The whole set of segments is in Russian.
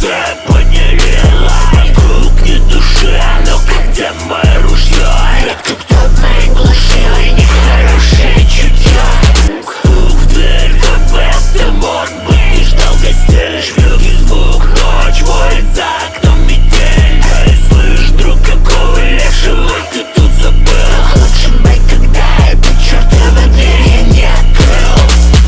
БЦ подняли лай. Вокруг ни души, но где мое ружье? Редко кто в моей глуши, нехорошее чутье. Стук в дверь, как бы это мог быть, не ждал гостей. Швёркий звук, ночь воет за окном метель. Эй, слышь, друг, какого лешего ты тут забыл? Лучше бы, когда эту чертову дверь я не открыл.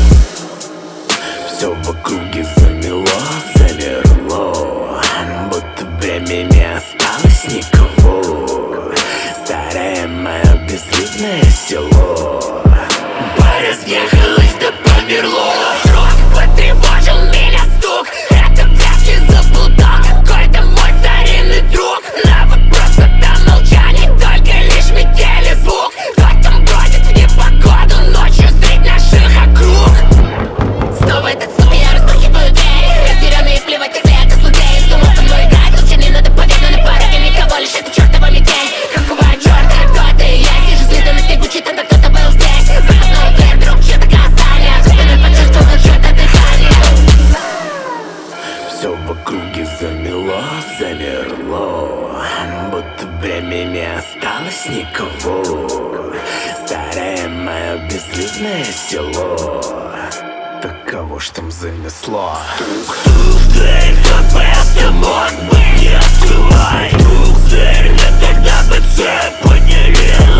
Все в округе замело, замерло, будто время не осталось никого. Старое мое безлюдное село поразъехалось да померло. Вдруг потревожил меня стук, это вряд ли заблудал какой-то мой старинный друг. На вопрос отдам молчание, только лишь метели звук. Кто там бродит в непогоду ночью средь наших округ? Снова этот стук, и я распахиваю дверь. Разъяренный и плевать, если это злодей. Вздумал со мной играть, лучше не надо побег, но на пороге никого, лишь это чертова метель. Какого черта, кто ты есть? Вижу следы на снегу, чьи-то кто-то был здесь. Заходной дверь, вдруг чьё-то касание. За спиной почувствовал чьё-то дыхание. Все в округе замело, замерло, будто время не осталось никого. Старое мое безлюдное село, так кого ж там занесло? Стук в дверь, как бы это мог быть, не открывай. Стук в дверь, да тогда БЦ подняли